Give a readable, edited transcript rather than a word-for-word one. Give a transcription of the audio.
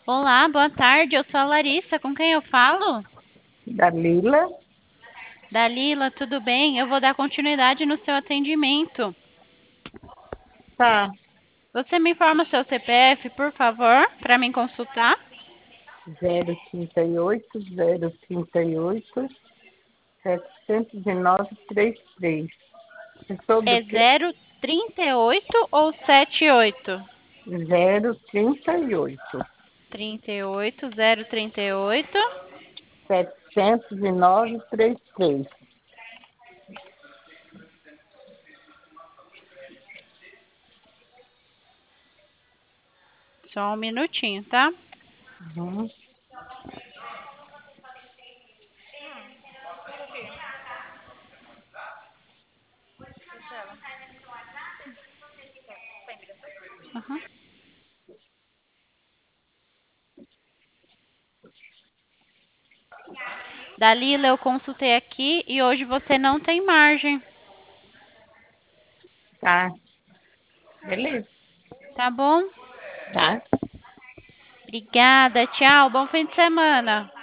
Olá, boa tarde. Eu sou a Larissa. Com quem eu falo? Dalila, Dalila, tudo bem? Eu vou dar continuidade no seu atendimento. tá, Você me informa o seu CPF, por favor, para mim consultar? 038, 038, 709,33. É sobre É o quê? 038 ou 78? 038, 38, 038. 709,33. Só um minutinho, tá? Uhum. Uhum. Dalila, eu consultei aqui e hoje você não tem margem. Tá, beleza, Tá bom? tá? Obrigada, tchau. Bom fim de semana.